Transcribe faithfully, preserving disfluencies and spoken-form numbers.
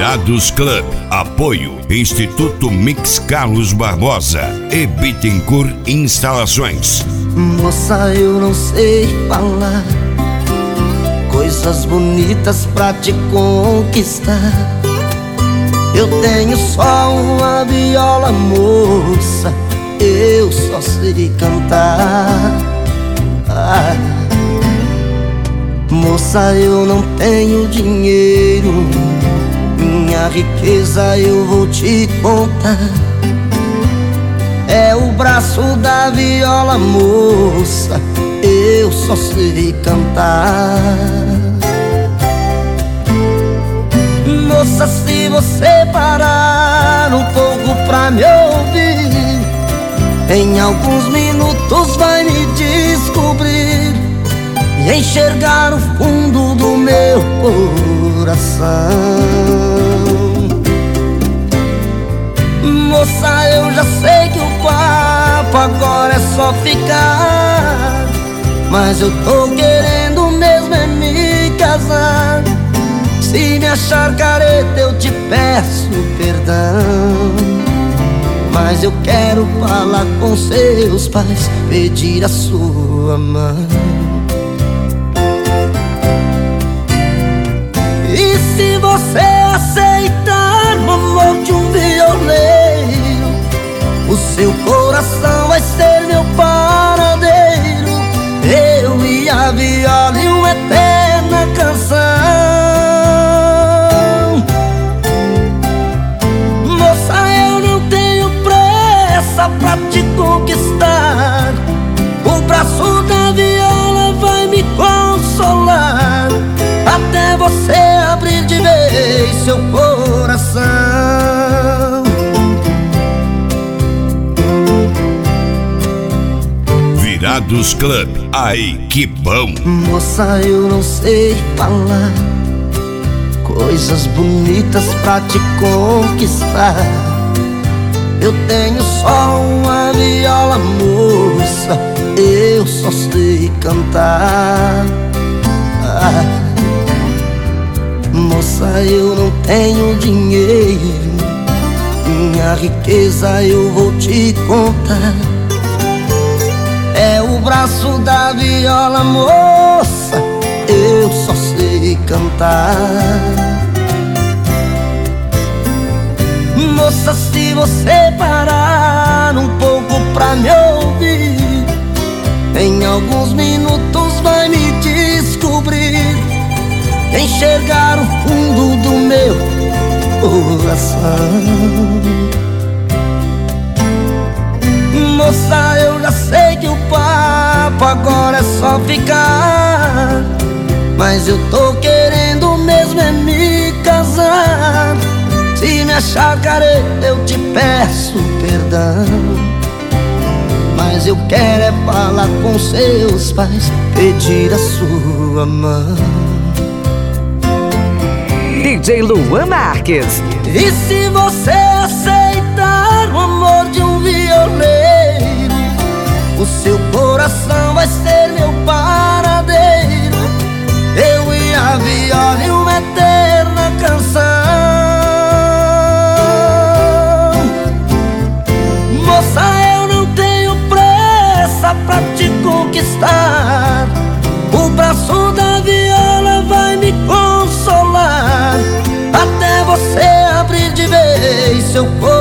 Virados Club. Apoio Instituto Mix Carlos Barbosa e Bittencourt Instalações. Moça, eu não sei falar coisas bonitas pra te conquistar. Eu tenho só uma viola, moça, eu só sei cantar. Ah, moça, eu não tenho dinheiro, minha riqueza eu vou te contar. É o braço da viola, moça, eu só sei cantar. Moça, se você parar um pouco pra me ouvir, em alguns minutos vai me descobrir e enxergar o fundo do meu coração. Moça, eu já sei que o papo agora é só ficar, mas eu tô querendo mesmo é me casar. Se me achar careta eu te peço perdão, mas eu quero falar com seus pais, pedir a sua mão. E se você aceitar o amor de um violeiro, o seu coração vai ser meu paradeiro, eu e a viola e uma eterna canção. Pra te conquistar, o braço da viola vai me consolar, até você abrir de vez seu coração. Virados Club, ai que bom. Moça, eu não sei falar coisas bonitas pra te conquistar. Eu tenho só uma viola, moça, eu só sei cantar. Ah, moça, eu não tenho dinheiro, minha riqueza eu vou te contar. É o braço da viola, moça, eu só sei cantar. Moça, se você parar um pouco pra me ouvir, em alguns minutos vai me descobrir, enxergar o fundo do meu coração. Moça, eu já sei que o papo agora é só ficar, mas eu tô querendo mesmo é me casar. Se me achar careta eu te peço perdão, mas eu quero é falar com seus pais, pedir a sua mão. D J Luan Marques. E se você aceitar o amor de um violeiro, o seu coração vai ser meu paradeiro, eu e a viola e uma eterna canção. Moça, eu não tenho pressa pra te conquistar, o braço da viola vai me consolar, até você abrir de vez seu coração.